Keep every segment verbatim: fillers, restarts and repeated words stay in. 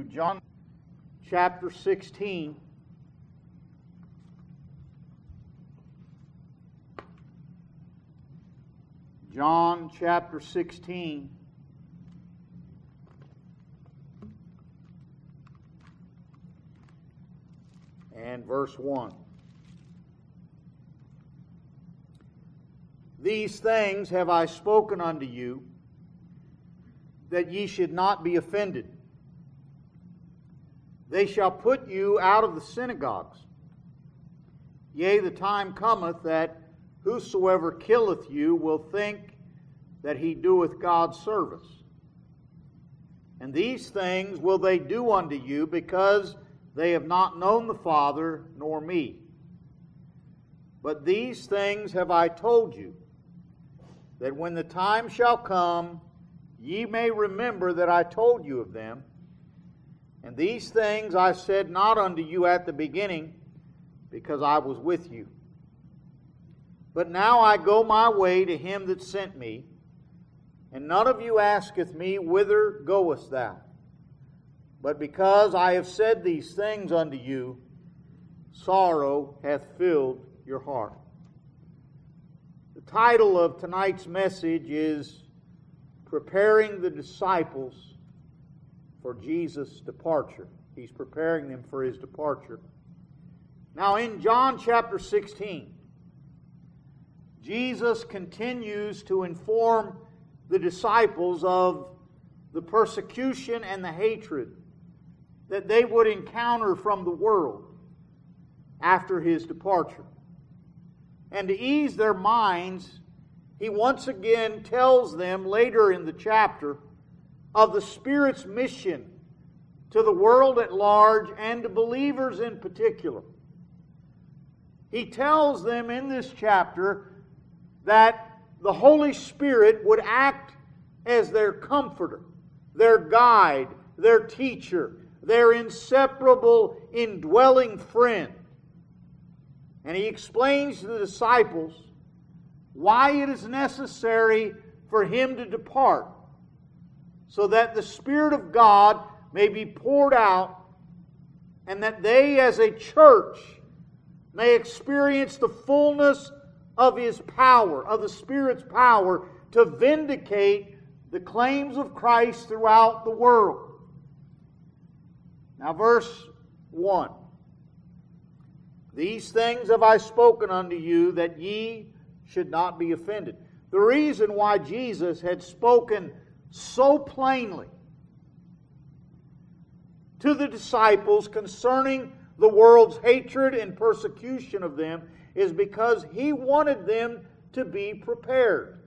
John chapter sixteen. John chapter sixteen. And verse one. These things have I spoken unto you, that ye should not be offended. They shall put you out of the synagogues. Yea, the time cometh that whosoever killeth you will think that he doeth God's service. And these things will they do unto you, because they have not known the Father nor me. But these things have I told you, that when the time shall come, ye may remember that I told you of them. And these things I said not unto you at the beginning, because I was with you. But now I go my way to him that sent me, and none of you asketh me, Whither goest thou? But because I have said these things unto you, sorrow hath filled your heart. The title of tonight's message is Preparing the Disciples for Jesus' Departure. He's preparing them for His departure. Now in John chapter sixteen, Jesus continues to inform the disciples of the persecution and the hatred that they would encounter from the world after His departure. And to ease their minds, He once again tells them later in the chapter of the Spirit's mission to the world at large and to believers in particular. He tells them in this chapter that the Holy Spirit would act as their comforter, their guide, their teacher, their inseparable indwelling friend. And He explains to the disciples why it is necessary for Him to depart, so that the Spirit of God may be poured out, and that they as a church may experience the fullness of His power, of the Spirit's power, to vindicate the claims of Christ throughout the world. Now verse one. These things have I spoken unto you, that ye should not be offended. The reason why Jesus had spoken so plainly to the disciples concerning the world's hatred and persecution of them is because He wanted them to be prepared.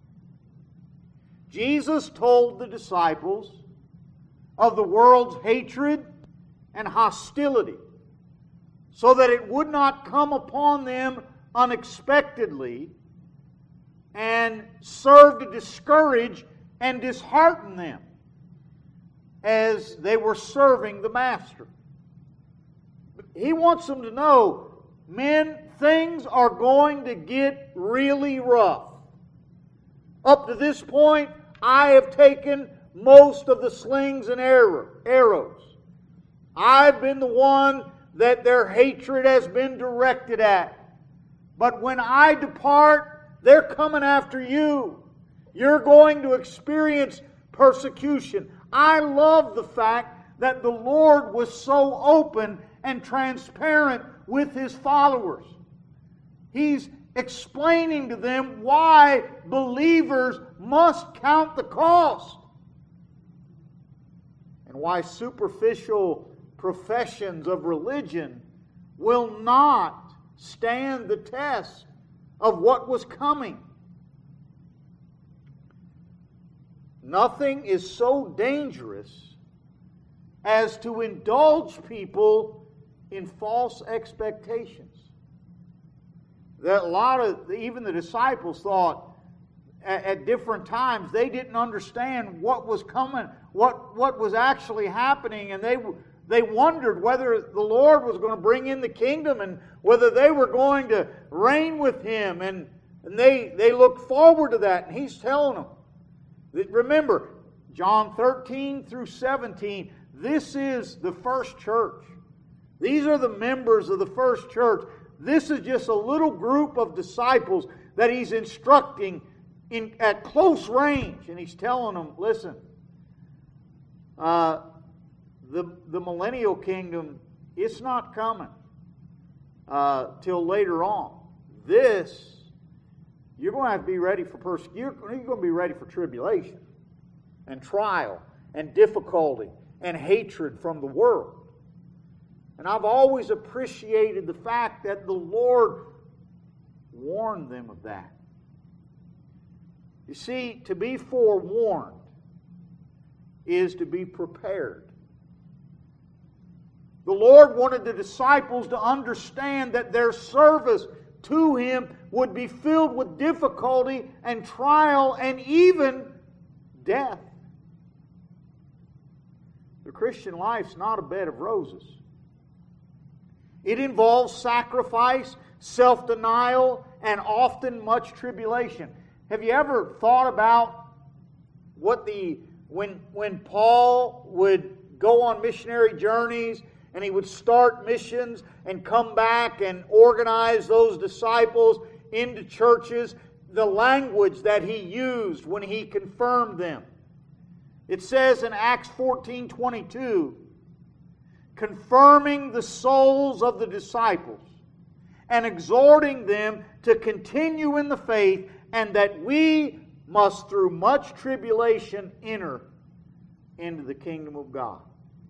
Jesus told the disciples of the world's hatred and hostility, so that it would not come upon them unexpectedly and serve to discourage and dishearten them as they were serving the Master. But He wants them to know, men, things are going to get really rough. Up to this point, I have taken most of the slings and arrows. I've been the one that their hatred has been directed at. But when I depart, they're coming after you. You're going to experience persecution. I love the fact that the Lord was so open and transparent with His followers. He's explaining to them why believers must count the cost, and why superficial professions of religion will not stand the test of what was coming. Nothing is so dangerous as to indulge people in false expectations. That a lot of, even the disciples thought at, at different times, they didn't understand what was coming, what, what was actually happening, and they They wondered whether the Lord was going to bring in the kingdom and whether they were going to reign with Him. And, and they, they looked forward to that. And He's telling them, that, remember, John thirteen through seventeen, This is the first church. These are the members of the first church. This is just a little group of disciples that He's instructing in, at close range. And He's telling them, listen, uh, the, the millennial kingdom, it's not coming uh, till later on. This, you're going to have to be ready for persecution. You're going to be ready for tribulation and trial and difficulty and hatred from the world. And I've always appreciated the fact that the Lord warned them of that. You see, to be forewarned is to be prepared. The Lord wanted the disciples to understand that their service to Him would be filled with difficulty and trial and even death. The Christian life's not a bed of roses. It involves sacrifice, self-denial, and often much tribulation. Have you ever thought about what the when when Paul would go on missionary journeys and he would start missions and come back and organize those disciples into churches, the language that he used when he confirmed them? It says in Acts fourteen twenty-two, confirming the souls of the disciples and exhorting them to continue in the faith, and that we must through much tribulation enter into the kingdom of God.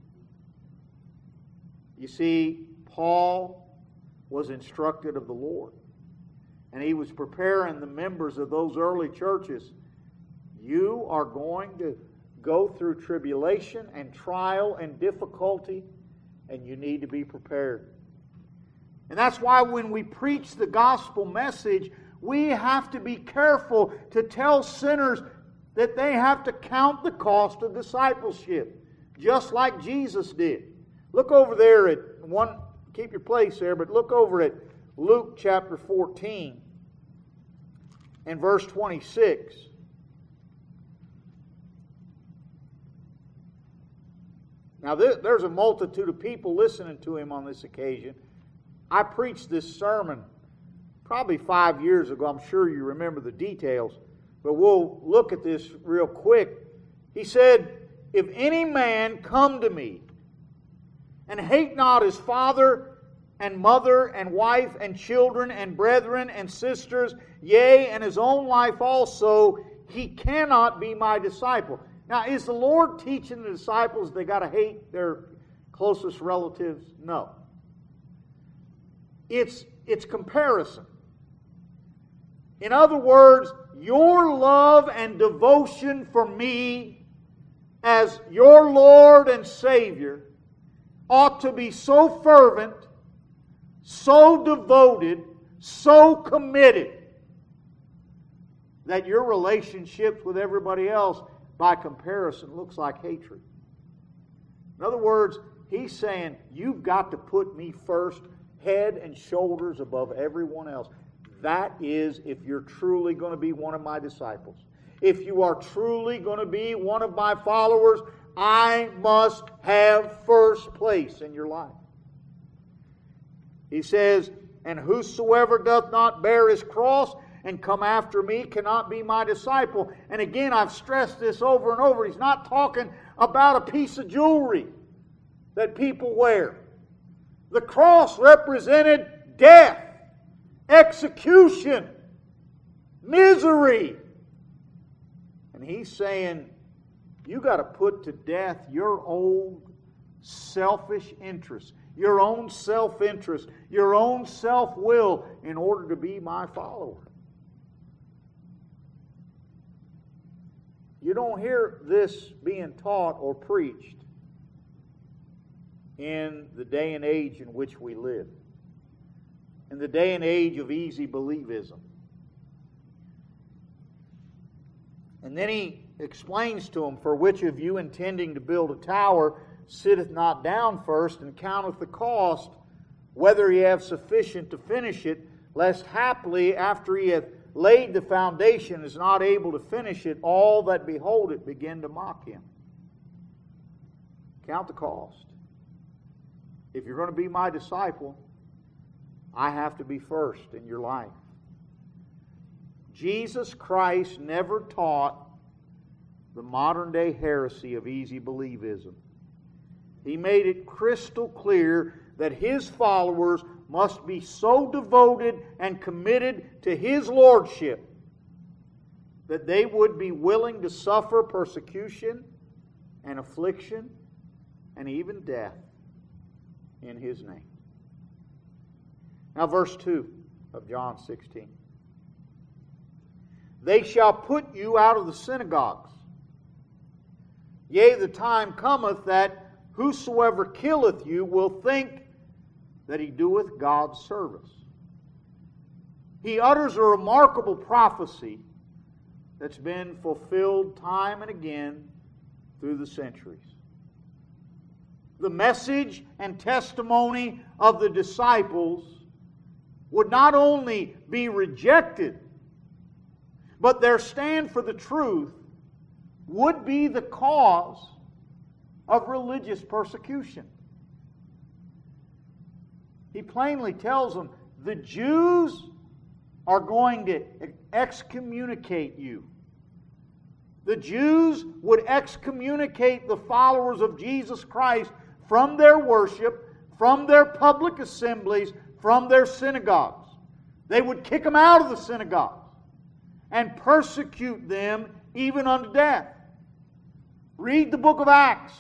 You see, Paul was instructed of the Lord, and he was preparing the members of those early churches. You are going to go through tribulation and trial and difficulty, and you need to be prepared. And that's why when we preach the gospel message, we have to be careful to tell sinners that they have to count the cost of discipleship, just like Jesus did. Look over there at one, keep your place there, but look over at Luke chapter fourteen and verse twenty-six. Now, there's a multitude of people listening to him on this occasion. I preached this sermon probably five years ago. I'm sure you remember the details, but we'll look at this real quick. He said, if any man come to me and hate not his father and mother and wife and children and brethren and sisters, yea, and his own life also, he cannot be my disciple. Now, is the Lord teaching the disciples they got to hate their closest relatives? No. It's, it's comparison. In other words, your love and devotion for me as your Lord and Savior ought to be so fervent, so devoted, so committed that your relationships with everybody else, by comparison, looks like hatred. In other words, he's saying, you've got to put me first, head and shoulders above everyone else. That is if you're truly going to be one of my disciples. If you are truly going to be one of my followers, I must have first place in your life. He says, and whosoever doth not bear his cross and come after me cannot be my disciple. And again, I've stressed this over and over. He's not talking about a piece of jewelry that people wear. The cross represented death, execution, misery. And he's saying, you got to put to death your old selfish interests, your own self-interest, your own self-will in order to be my follower. You don't hear this being taught or preached in the day and age in which we live. In the day and age of easy believism. And then he explains to them, for which of you intending to build a tower sitteth not down first and counteth the cost, whether he have sufficient to finish it, lest haply after he hath laid the foundation is not able to finish it, all that behold it begin to mock him. count the cost. If you're going to be my disciple, I have to be first in your life. Jesus Christ never taught the modern day heresy of easy believism. He made it crystal clear that His followers must be so devoted and committed to His lordship that they would be willing to suffer persecution and affliction and even death in His name. Now verse two of John sixteen. They shall put you out of the synagogues. Yea, the time cometh that whosoever killeth you will think that he doeth God's service. He utters a remarkable prophecy that's been fulfilled time and again through the centuries. The message and testimony of the disciples would not only be rejected, but their stand for the truth would be the cause of religious persecution. He plainly tells them, the Jews are going to excommunicate you. The Jews would excommunicate the followers of Jesus Christ from their worship, from their public assemblies, from their synagogues. They would kick them out of the synagogues and persecute them even unto death. Read the book of Acts.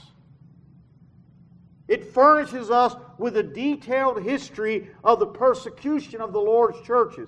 It furnishes us with a detailed history of the persecution of the Lord's churches,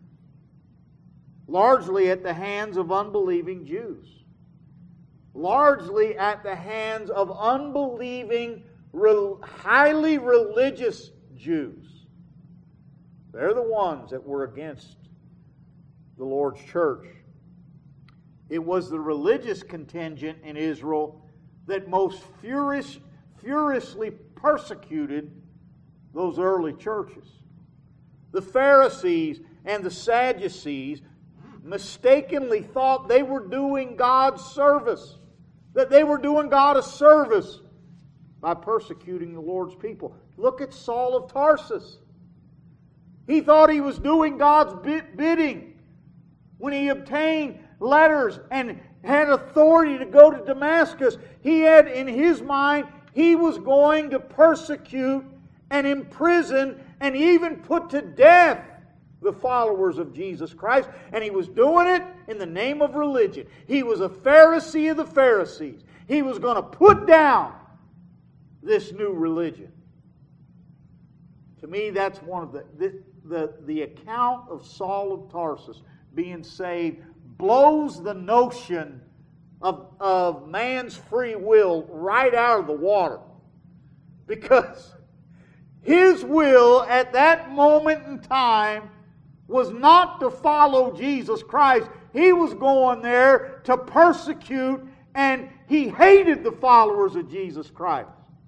largely at the hands of unbelieving Jews, largely at the hands of unbelieving, highly religious Jews. They're the ones that were against the Lord's church. It was the religious contingent in Israel that most furious, furiously persecuted those early churches. The Pharisees and the Sadducees mistakenly thought they were doing God's service, that they were doing God a service by persecuting the Lord's people. Look at Saul of Tarsus. He thought he was doing God's bidding when he obtained letters and had authority to go to Damascus. He had in his mind he was going to persecute and imprison and even put to death the followers of Jesus Christ. And he was doing it in the name of religion. He was a Pharisee of the Pharisees. He was going to put down this new religion. To me, that's one of the, the, the, the account of Saul of Tarsus being saved blows the notion of, of man's free will right out of the water. Because his will at that moment in time was not to follow Jesus Christ. He was going there to persecute, and he hated the followers of Jesus Christ.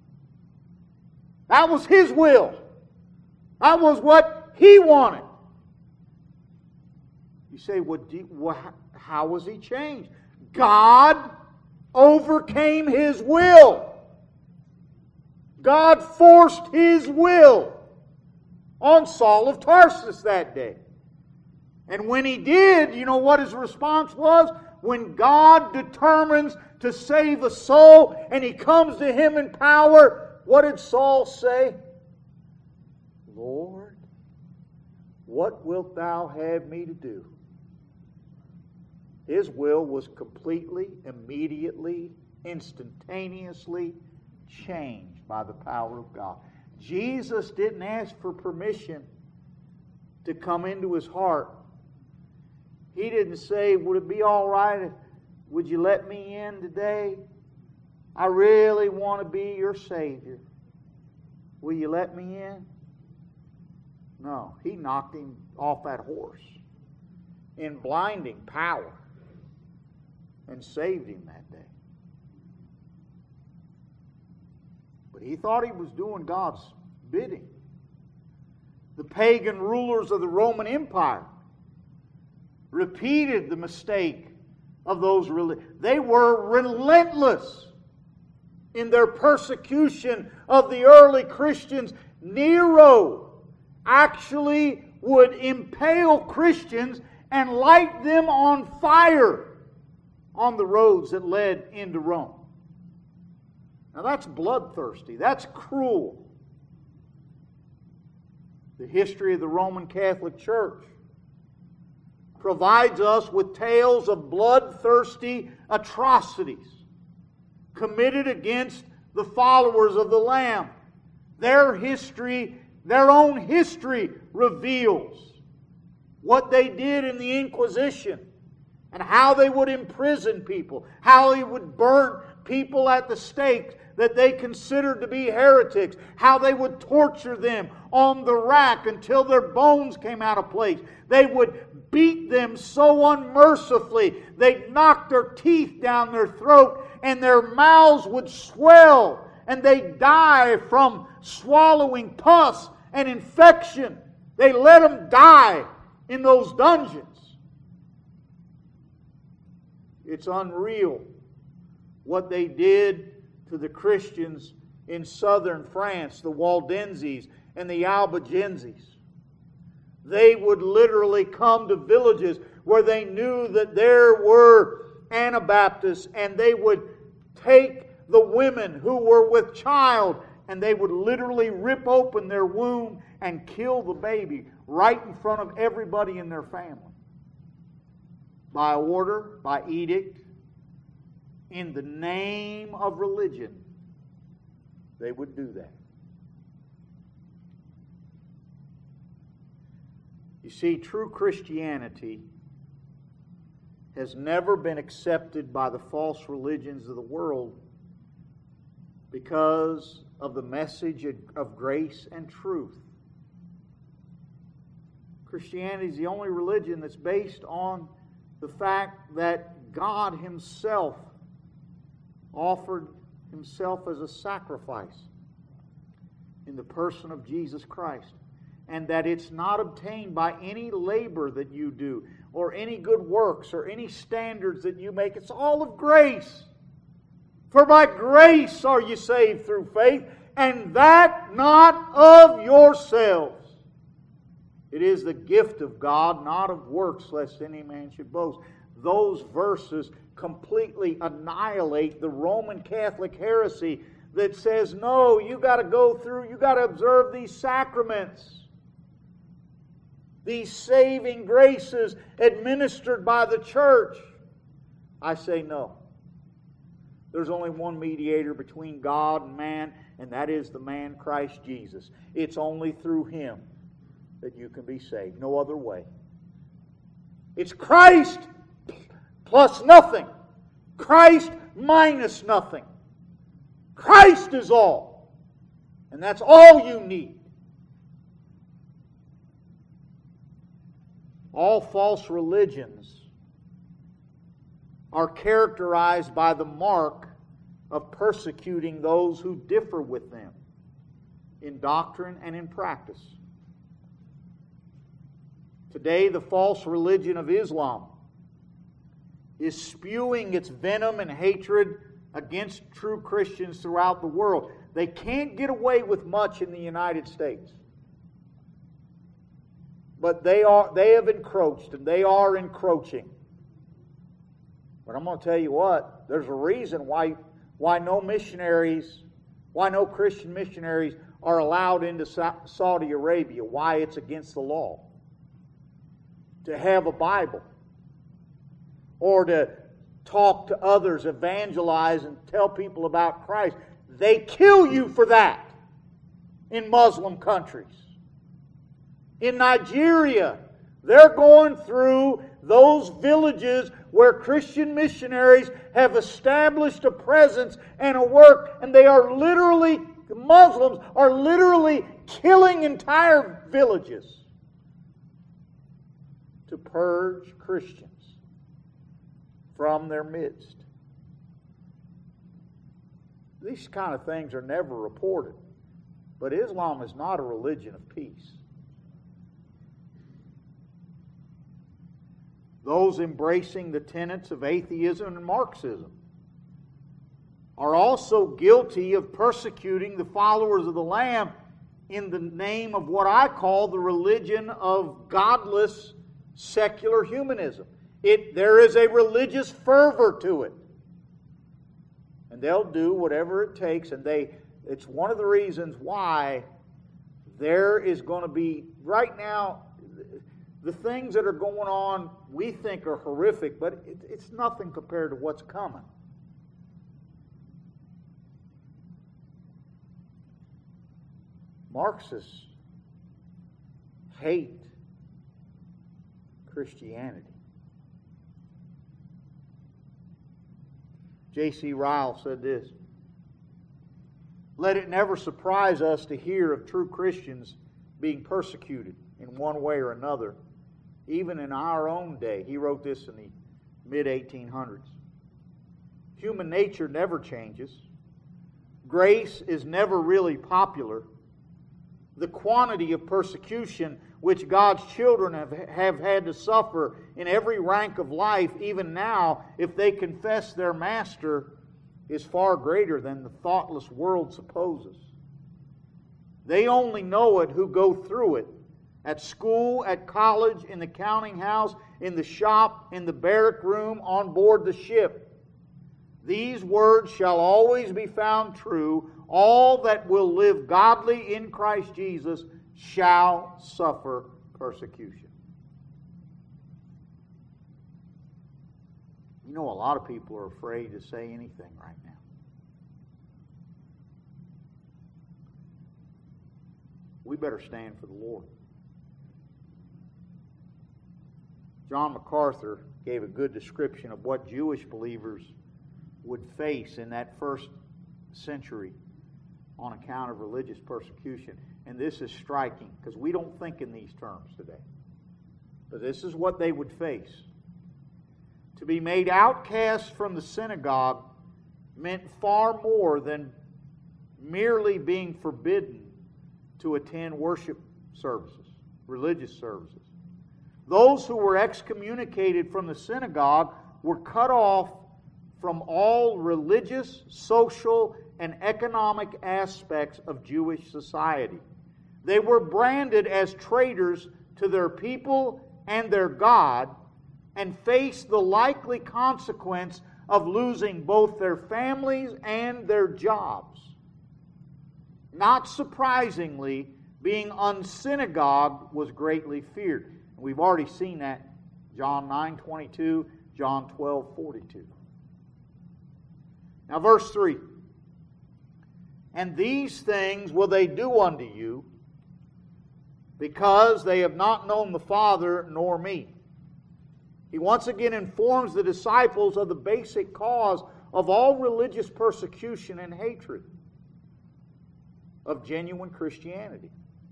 That was his will. That was what he wanted. You say, what do you, what, how was he changed? God overcame his will. God forced his will on Saul of Tarsus that day. And when he did, you know what his response was? When God determines to save a soul and he comes to him in power, what did Saul say? Lord, what wilt thou have me to do? His will was completely, immediately, instantaneously changed by the power of God. Jesus didn't ask for permission to come into his heart. He didn't say, would it be all right if, would you let me in today? I really want to be your Savior. Will you let me in? No, he knocked him off that horse in blinding power and saved him that day. But he thought he was doing God's bidding. The pagan rulers of the Roman Empire repeated the mistake of those religions. They were relentless in their persecution of the early Christians, Nero actually would impale Christians and light them on fire on the roads that led into Rome. Now that's bloodthirsty. That's cruel. The history of the Roman Catholic Church provides us with tales of bloodthirsty atrocities committed against the followers of the Lamb. Their history, their own history reveals what they did in the Inquisition and how they would imprison people, how they would burn people at the stake that they considered to be heretics, how they would torture them on the rack until their bones came out of place. They would beat them so unmercifully, they'd knock their teeth down their throat and their mouths would swell and they'd die from swallowing pus and infection. They let them die in those dungeons. It's unreal what they did to the Christians in southern France, the Waldenses and the Albigenses. They would literally come to villages where they knew that there were Anabaptists, and they would take the women who were with child and they would literally rip open their womb and kill the baby right in front of everybody in their family. By order, by edict, in the name of religion, they would do that. You see, true Christianity has never been accepted by the false religions of the world because of the message of grace and truth. Christianity is the only religion that's based on the fact that God Himself offered Himself as a sacrifice in the person of Jesus Christ, and that it's not obtained by any labor that you do or any good works or any standards that you make. It's all of grace. For by grace are you saved through faith, and that not of yourselves. It is the gift of God, not of works, lest any man should boast. Those verses completely annihilate the Roman Catholic heresy that says, no, you got to go through, you got to observe these sacraments, these saving graces administered by the church. I say no. There's only one mediator between God and man, and that is the man Christ Jesus. It's only through Him that you can be saved. No other way. It's Christ plus nothing. Christ minus nothing. Christ is all. And that's all you need. All false religions are characterized by the mark of persecuting those who differ with them in doctrine and in practice. Today, the false religion of Islam is spewing its venom and hatred against true Christians throughout the world. They can't get away with much in the United States. But they are they have encroached, and they are encroaching. But I'm going to tell you what, there's a reason why why no missionaries, why no Christian missionaries are allowed into Saudi Arabia, why it's against the law to have a Bible or to talk to others, evangelize, and tell people about Christ. They kill you for that in Muslim countries. In Nigeria, they're going through those villages where Christian missionaries have established a presence and a work, and they are literally, the Muslims are literally killing entire villages to purge Christians from their midst. These kind of things are never reported, but Islam is not a religion of peace. Those embracing the tenets of atheism and Marxism are also guilty of persecuting the followers of the Lamb in the name of what I call the religion of godless secular humanism. It, there is a religious fervor to it. And they'll do whatever it takes, and they it's one of the reasons why there is going to be, right now, the things that are going on we think are horrific, but it, it's nothing compared to what's coming. Marxists hate Christianity. J C Ryle said this: "Let it never surprise us to hear of true Christians being persecuted in one way or another, even in our own day." He wrote this in the mid eighteen hundreds. Human nature never changes. Grace is never really popular. The quantity of persecution which God's children have, have had to suffer in every rank of life, even now, if they confess their Master, is far greater than the thoughtless world supposes. They only know it who go through it, at school, at college, in the counting house, in the shop, in the barrack room, on board the ship. These words shall always be found true. All that will live godly in Christ Jesus shall suffer persecution. You know, a lot of people are afraid to say anything right now. We better stand for the Lord. John MacArthur gave a good description of what Jewish believers would face in that first century on account of religious persecution. And this is striking because we don't think in these terms today. But this is what they would face. To be made outcasts from the synagogue meant far more than merely being forbidden to attend worship services, religious services. Those who were excommunicated from the synagogue were cut off from all religious, social, and economic aspects of Jewish society. They were branded as traitors to their people and their God, and faced the likely consequence of losing both their families and their jobs. Not surprisingly, being unsynagogued was greatly feared. And we've already seen that, John nine twenty-two, John twelve forty-two. Now verse three. And these things will they do unto you, because they have not known the Father nor me. He once again informs the disciples of the basic cause of all religious persecution and hatred of genuine Christianity.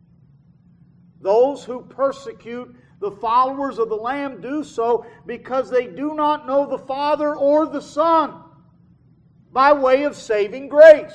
Those who persecute the followers of the Lamb do so because they do not know the Father or the Son by way of saving grace.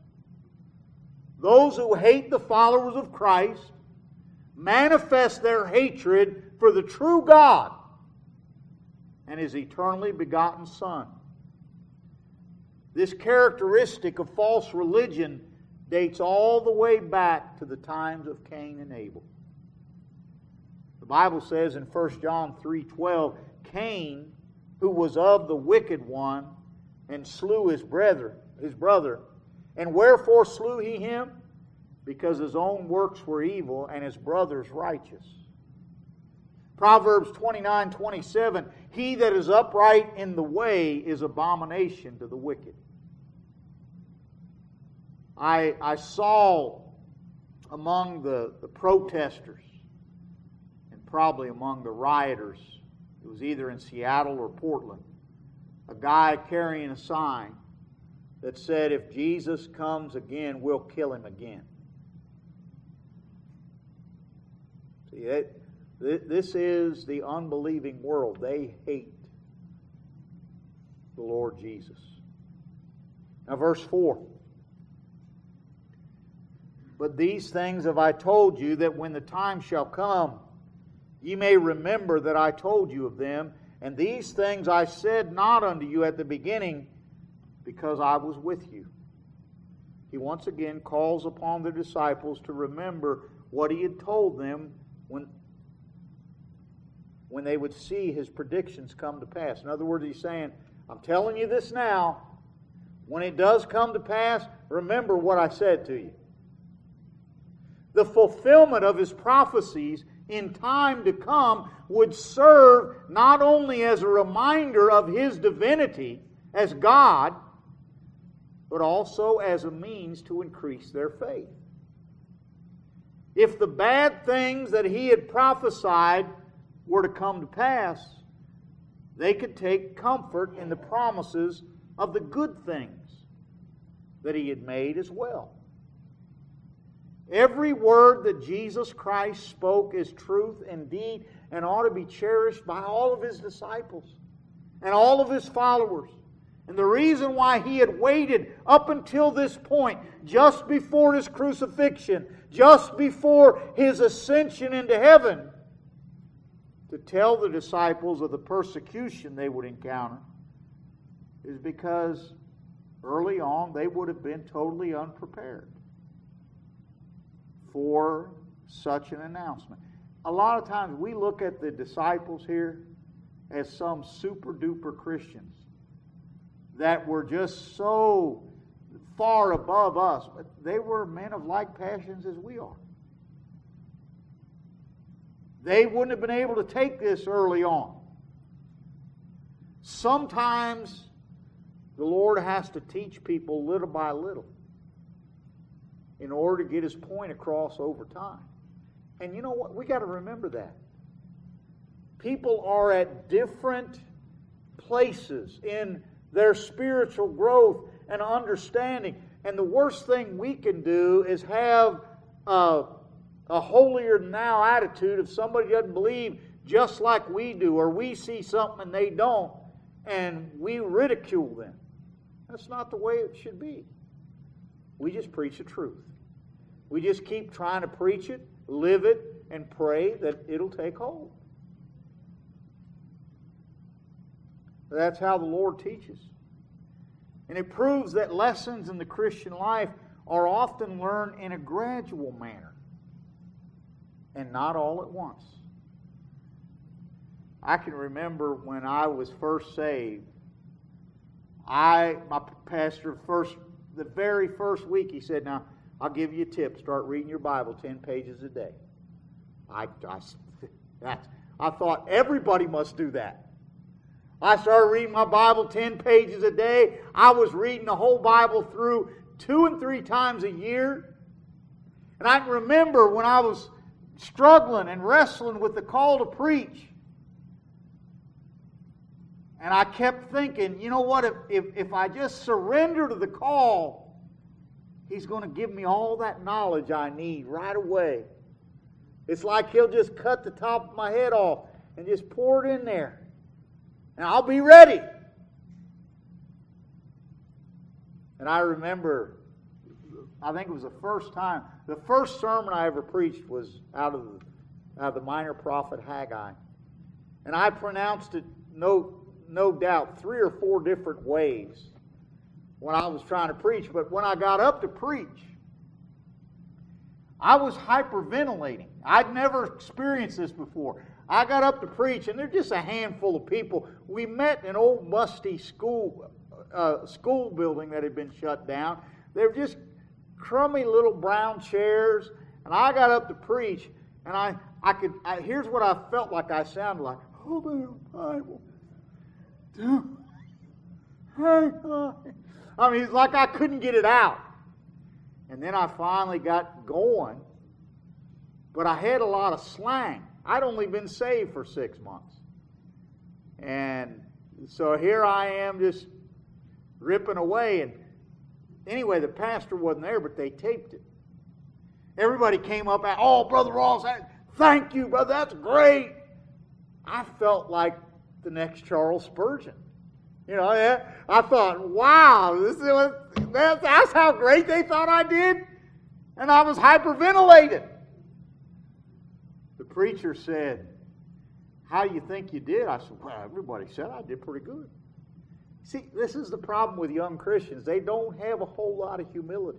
Those who hate the followers of Christ manifest their hatred for the true God and His eternally begotten Son. This characteristic of false religion dates all the way back to the times of Cain and Abel. The Bible says in First John three twelve, Cain, who was of the wicked one, and slew his brother, his brother. And wherefore slew he him? Because his own works were evil, and his brother's righteous. Proverbs twenty-nine twenty-seven, he that is upright in the way is abomination to the wicked. I, I saw among the, the protesters, and probably among the rioters, it was either in Seattle or Portland, a guy carrying a sign that said, if Jesus comes again, we'll kill him again. See, that, this is the unbelieving world. They hate the Lord Jesus. Now verse four. But these things have I told you, that when the time shall come, ye may remember that I told you of them. And these things I said not unto you at the beginning, because I was with you. He once again calls upon the disciples to remember what he had told them when, when they would see his predictions come to pass. In other words, he's saying, I'm telling you this now. When it does come to pass, remember what I said to you. The fulfillment of his prophecies in time to come would serve not only as a reminder of his divinity as God, but also as a means to increase their faith. If the bad things that he had prophesied were to come to pass, they could take comfort in the promises of the good things that he had made as well. Every word that Jesus Christ spoke is truth indeed and ought to be cherished by all of his disciples and all of his followers. And the reason why he had waited up until this point, just before his crucifixion, just before his ascension into heaven, to tell the disciples of the persecution they would encounter, is because early on they would have been totally unprepared for such an announcement. A lot of times we look at the disciples here as some super duper Christians that were just so far above us, but they were men of like passions as we are. They wouldn't have been able to take this early on. Sometimes the Lord has to teach people little by little in order to get his point across over time. And you know what? We got to remember that. People are at different places in their spiritual growth and understanding. And the worst thing we can do is have a, a holier-than-thou attitude if somebody doesn't believe just like we do, or we see something and they don't, and we ridicule them. That's not the way it should be. We just preach the truth. We just keep trying to preach it, live it, and pray that it'll take hold. That's how the Lord teaches. And it proves that lessons in the Christian life are often learned in a gradual manner and not all at once. I can remember when I was first saved, I, my pastor, first, the very first week, he said, now, I'll give you a tip. Start reading your Bible ten pages a day. I, I, that's, I thought everybody must do that. I started reading my Bible ten pages a day. I was reading the whole Bible through two and three times a year. And I can remember when I was struggling and wrestling with the call to preach. And I kept thinking, you know what, if, if, if I just surrender to the call, He's going to give me all that knowledge I need right away. It's like He'll just cut the top of my head off and just pour it in there. And I'll be ready. And I remember, I think it was the first time, the first sermon I ever preached was out of the, out of the minor prophet Haggai. And I pronounced it, no, no doubt, three or four different ways when I was trying to preach. But when I got up to preach, I was hyperventilating. I'd never experienced this before. I got up to preach, and there's just a handful of people. We met in an old musty school uh, school building that had been shut down. They were just crummy little brown chairs, and I got up to preach, and I, I could. I, here's what I felt like I sounded like. Open your Bible. Dude. Hey, I mean, it's like I couldn't get it out. And then I finally got going, but I had a lot of slang. I'd only been saved for six months. And so here I am just ripping away. And anyway, the pastor wasn't there, but they taped it. Everybody came up and, oh, Brother Ross, thank you, brother, that's great. I felt like the next Charles Spurgeon. You know, I thought, wow, this is, that's how great they thought I did. And I was hyperventilated. The preacher said, how do you think you did? I said, well, everybody said I did pretty good. See, this is the problem with young Christians. They don't have a whole lot of humility.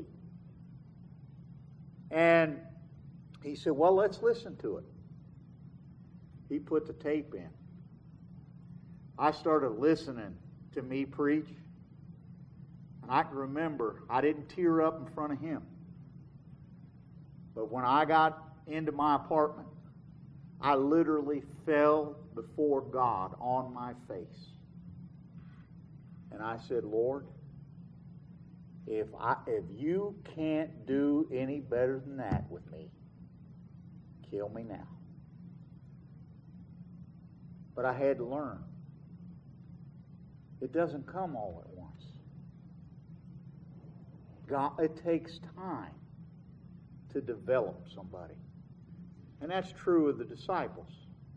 And he said, well, let's listen to it. He put the tape in. I started listening to me preach. And I can remember, I didn't tear up in front of him. But when I got into my apartment, I literally fell before God on my face. And I said, Lord, if I if you can't do any better than that with me, kill me now. But I had to learn. It doesn't come all at once. God, it takes time to develop somebody. And that's true of the disciples.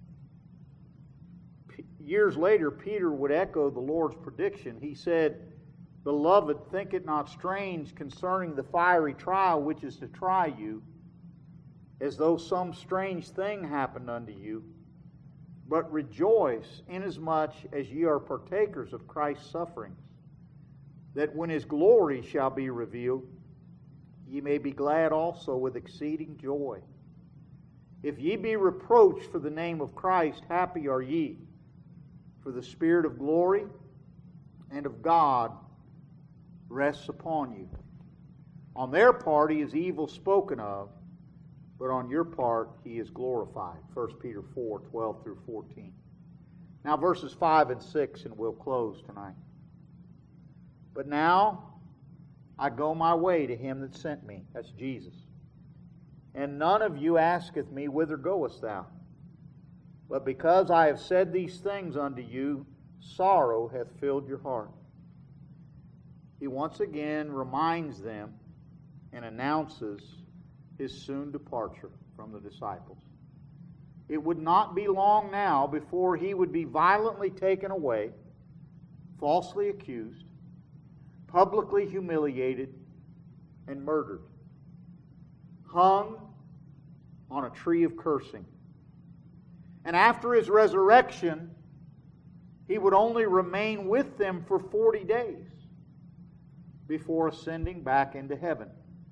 P- years later, Peter would echo the Lord's prediction. He said, Beloved, think it not strange concerning the fiery trial which is to try you, as though some strange thing happened unto you. But rejoice, inasmuch as ye are partakers of Christ's sufferings, that when his glory shall be revealed, ye may be glad also with exceeding joy. If ye be reproached for the name of Christ, happy are ye, for the Spirit of glory and of God rests upon you. On their part he is evil spoken of, but on your part he is glorified. First Peter four, twelve through fourteen. Now verses five and six, and we'll close tonight. But now I go my way to him that sent me. That's Jesus. And none of you asketh me, Whither goest thou? But because I have said these things unto you, sorrow hath filled your heart. He once again reminds them and announces his soon departure from the disciples. It would not be long now before he would be violently taken away, falsely accused, publicly humiliated, and murdered, hung on a tree of cursing. And after his resurrection, he would only remain with them for forty days before ascending back into heaven.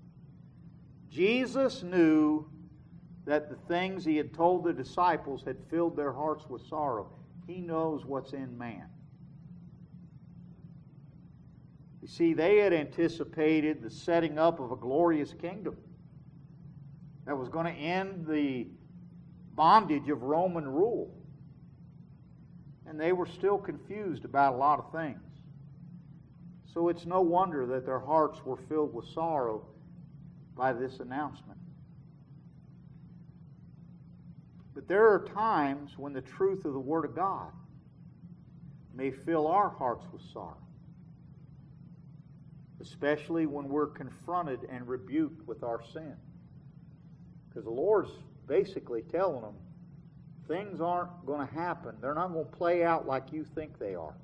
Jesus knew that the things he had told the disciples had filled their hearts with sorrow. He knows what's in man. You see, they had anticipated the setting up of a glorious kingdom that was going to end the bondage of Roman rule. And they were still confused about a lot of things. So it's no wonder that their hearts were filled with sorrow by this announcement. But there are times when the truth of the Word of God may fill our hearts with sorrow, especially when we're confronted and rebuked with our sin. Because the Lord's basically telling them, things aren't going to happen. They're not going to play out like you think they are.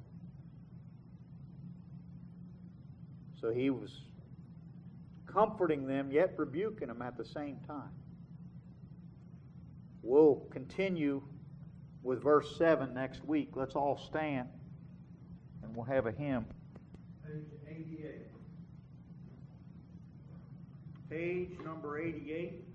So he was comforting them, yet rebuking them at the same time. We'll continue with verse seven next week. Let's all stand, and we'll have a hymn. Page eighty-eight. Page number eighty-eight.